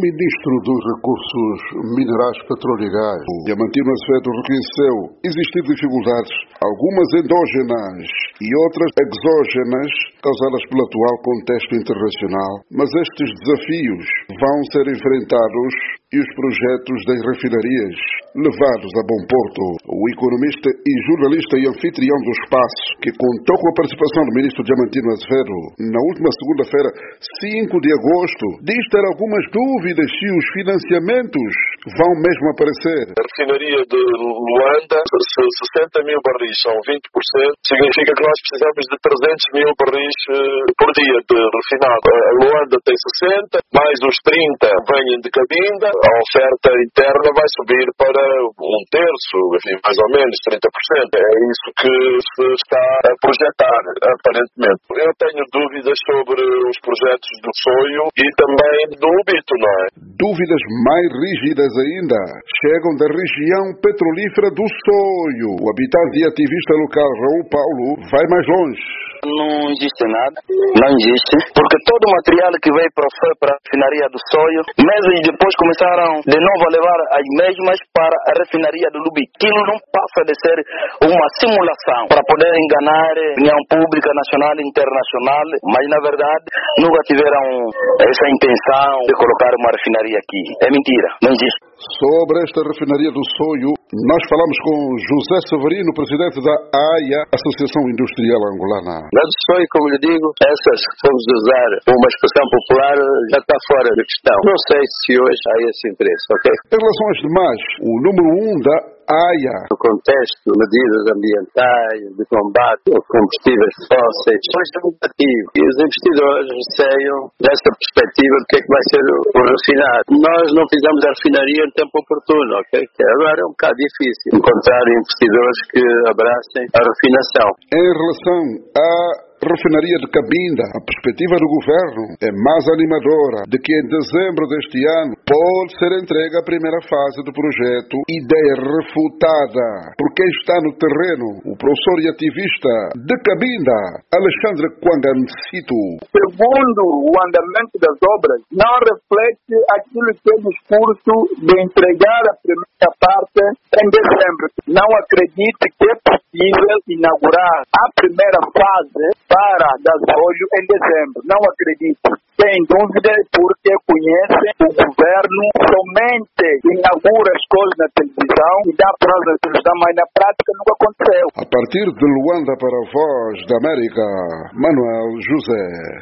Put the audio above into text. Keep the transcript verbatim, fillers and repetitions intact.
ministro dos Recursos Minerais, Petróleo e Gás, Diamantino Azevedo, reconheceu existir dificuldades, algumas endógenas e outras exógenas, causadas pelo atual contexto internacional, mas estes desafios vão ser enfrentados e os projetos das refinarias levados a bom porto. O economista e jornalista e anfitrião do espaço, que contou com a participação do ministro Diamantino Azevedo na última segunda-feira, cinco de agosto, diz ter algumas dúvidas se os financiamentos vão mesmo aparecer. A refinaria de Luanda, se sessenta mil barris são vinte por cento, significa que nós precisamos de trezentos mil barris por dia de refinado. A Luanda tem sessenta, mais os trinta vêm de Cabinda, a oferta interna vai subir para um terço, enfim, mais ou menos trinta por cento. É isso que se está a projetar, aparentemente. Eu tenho dúvidas sobre os projetos do Soio e também do Lubito, não é? Dúvidas mais rígidas ainda chegam da região petrolífera do Soio. O habitante e ativista local Raul Paulo vai mais longe. Não existe nada, não existe, porque todo o material que veio para foi para a refinaria do Soio, meses depois começaram de novo a levar as mesmas para a refinaria do Lubito. Aquilo não passa de ser uma simulação para poder enganar a opinião pública nacional e internacional, mas na verdade nunca tiveram essa intenção de colocar uma refinaria aqui. É mentira, não existe. Sobre esta refinaria do Soio, nós falamos com José Severino, presidente da A I A, Associação Industrial Angolana. Mas o Soio, como lhe digo, essas, se formos usar uma expressão popular, já está fora de questão. Não sei se hoje há esse interesse, ok? Em relação às demais, o número um da A I A. No contexto de medidas ambientais, de combate aos combustíveis fósseis, foi negativo. E os investidores receiam dessa perspectiva de que é que vai ser o refinado. Nós não fizemos a refinaria em tempo oportuno, ok? Que agora é um bocado difícil encontrar investidores que abracem a refinação. Em relação à refinaria de Cabinda, a perspectiva do governo é mais animadora de que em dezembro deste ano pode ser entregue a primeira fase do projeto, ideia refutada por quem está no terreno, o professor e ativista de Cabinda, Alexandre Kwangansito. Segundo o andamento das obras, não reflete aquilo que é o discurso de entregar a primeira parte em dezembro. Não acredito que é possível inaugurar a primeira fase para gasóleo em dezembro. Não acredito. Sem dúvida, porque conhece o governo, somente inaugura as coisas na televisão e dá prazo na televisão, mas na prática nunca aconteceu. A partir de Luanda para a Voz da América, Manuel José.